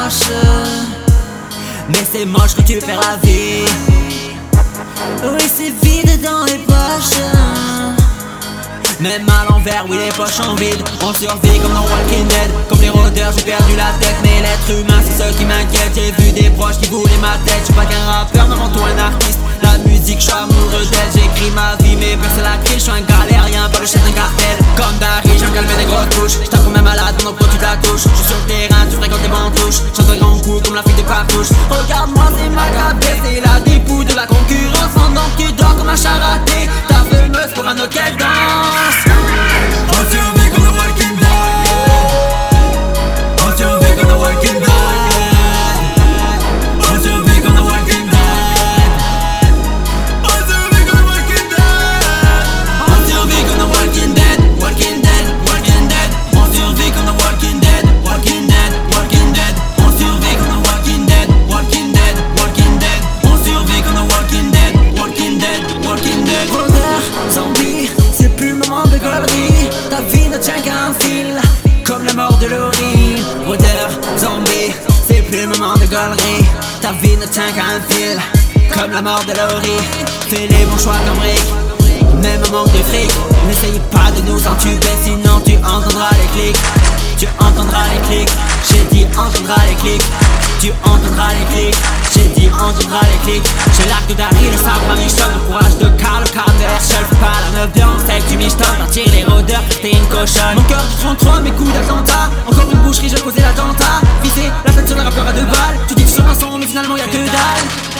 moche, mais c'est moche que tu perds la vie. Oui, c'est vide dans les poches, même à l'envers, oui les poches en vide. On survit comme dans Walking Dead. Comme les rôdeurs j'ai perdu la tête. Mais l'être humain c'est ce qui m'inquiète. J'ai vu des proches qui voulaient ma tête. Je suis pas qu'un rappeur, mais avant tout un artiste. La musique, je suis amoureux d'elle. J'écris ma vie mais personne la crie. Je suis un galérien, pas le chef d'un cartel. Comme Dari, j'en calme des grosses touches. Je t'apprends même malade pendant que tu te la touches. Je suis sur le terrain, tu fréquentes des bancs touches. Chante un grand coup comme la fille de Papouche. Regarde-moi c'est ma cabesse. C'est la dépouille de la concurrence. Pendant que tu dors comme un chat raté. Ta fameuse pour un autre qu'elle danse. On survit comme The Walking Dead. On survit comme The Walking Dead. On survit comme The Walking Dead. On survit comme The Walking Dead. On survit comme The Walking Dead. Walking Dead, Walking Dead. On survit comme The Walking Dead. Walking Dead, Walking Dead. On survit comme The Walking Dead. Walking Dead, Walking Dead. On survit comme The Walking Dead. Walking Dead, Walking Dead. Rôdeur, zombie, c'est plus le moment de gaulerie. Ta vie ne tient qu'à un fil, comme la mort de Laurie. Rôdeur, zombie, c'est plus le moment de gaulerie. Ta vie ne tient qu'à un fil, comme la mort de Laurie. Fais les bons choix comme Rick, même un manque de fric. N'essaye pas de nous entuber, sinon tu entendras les clics. Tu entendras les clics, j'ai dit entendras les clics. Tu entendras les clics, j'ai dit entendras les clics. J'ai l'arc de Dari, le sabre à Michton, le courage de Karl, le carne de Herschel. Fais pas la meuf de Hanstein, tu michetonnes. Partir les rôdeurs, t'es une cochonne. Mon cœur du 33, mes coups d'attentat. Encore une boucherie, je posais l'attentat. Viser la tête sur le rappeur à 2 balles. Tu dis que sur un son, mais finalement y'a que dalle.